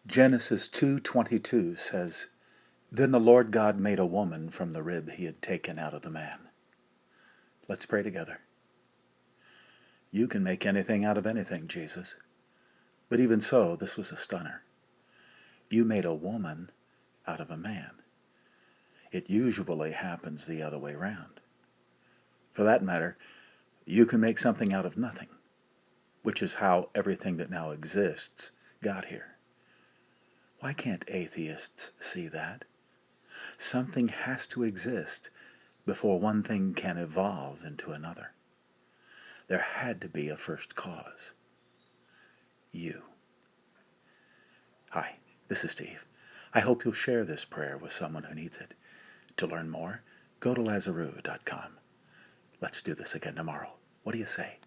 Genesis 2:22 says, "Then the Lord God made a woman from the rib he had taken out of the man." Let's pray together. You can make anything out of anything, Jesus. But even so, this was a stunner. You made a woman out of a man. It usually happens the other way around. For that matter, you can make something out of nothing, which is how everything that now exists got here. Why can't atheists see that? Something has to exist before one thing can evolve into another. There had to be a first cause. You. Hi, this is Steve. I hope you'll share this prayer with someone who needs it. To learn more, go to Lazaroo.com. Let's do this again tomorrow. What do you say?